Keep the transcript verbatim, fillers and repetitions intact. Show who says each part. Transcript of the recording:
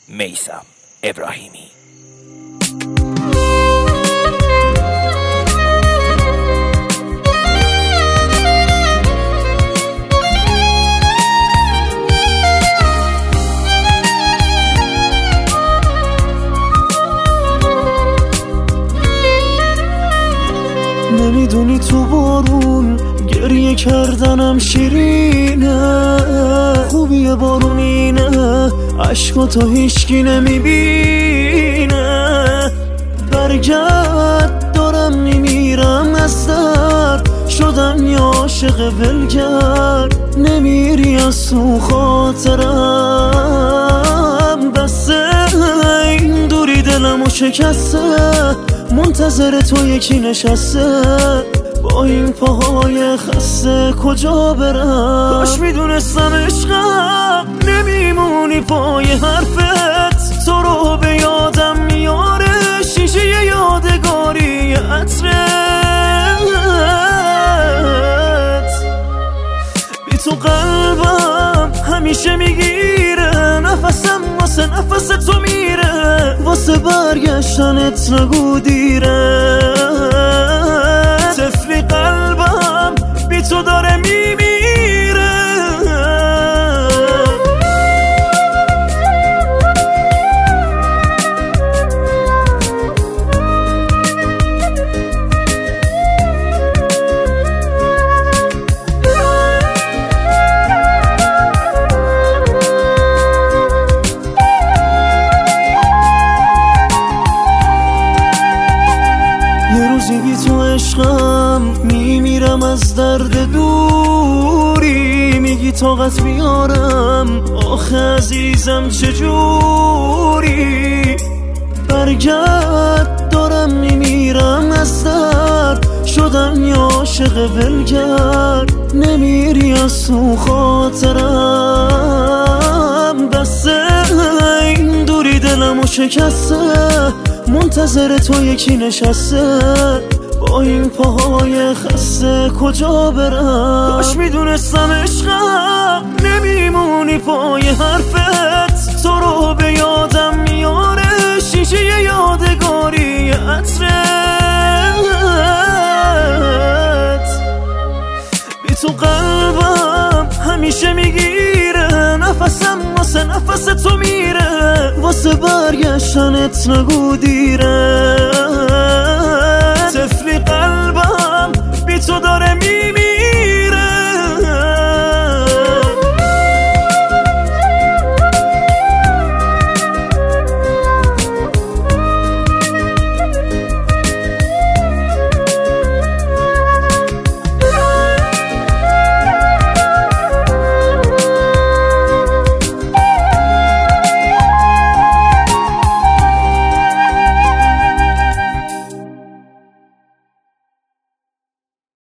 Speaker 1: میثم ابراهیمی.
Speaker 2: نمیدونی تو بارون گریه کردنم شیرینه، خوبیه بارون اینه عشقاتو هیچکی نمیبینه. برگرد دارم میمیرم از درد، شدم یا عاشق ولگرد، نمیری از تو خاطرم. بسه این دوری دلمو شکسته، منتظر تو یکی نشسته، با این پاهای خسته کجا برم؟ کاش میدونستم عشقم نمیمونی پای حرفت، تو رو به یادم میاره شیشه یادگاری عطرت. بی تو قلبم همیشه میگیره، نفسم واسه نفس تو میره، واسه برگشتنت نگو دیره. طفلی قلبم بی تو داره میمیره. یه روزی بی تو عشقم میمیرم از درد دوری، میگی طاقت بیارم آخه عزیزم چجوری؟ برگرد دارم میمیرم از درد، شدم یا عاشق ولگرد، نمیری از تو خاطرم. بسه این دوری دلمو شکسته، منتظر تو یکی نشسته، با این پاهای خسته کجا برم؟ کاش میدونستم عشقم نمیمونی پای حرفت، تو رو به یادم میاره شیشه یادگاری عطرت. بی تو قلبم همیشه میگیره، نفسم واسه نفس تو میره، واسه برگشتنت نگو دیره.